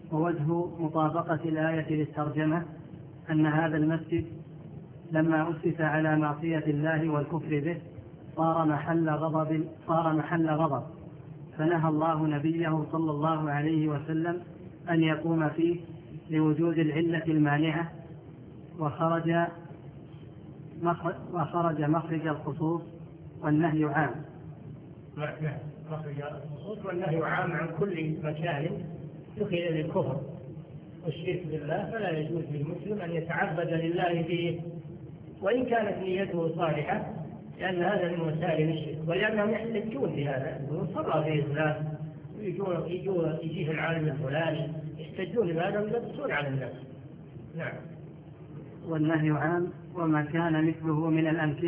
ووجه مطابقة الآية للترجمة أن هذا المسجد لما أسس على معصية الله والكفر به صار محل غضب، فنهى الله نبيه صلى الله عليه وسلم أن يقوم فيه لوجود العلة المانعة، وخرج مخرج الخصوص والنهي عام. مخرج الخصوص والنهي عام عن كل مكان دخل للكفر والشرك بالله، فلا يجوز للمسلم أن يتعبد لله فيه وإن كانت نيته صالحة، لأن هذا من وسائل الشرك، ولأنهم يحتجون بهذا وصلى في الإسلام يجيه العالم الفلاني يحتجون بهذا ويلبسون على الناس. نعم. والنهي عام وما كان مثله من الأمكنة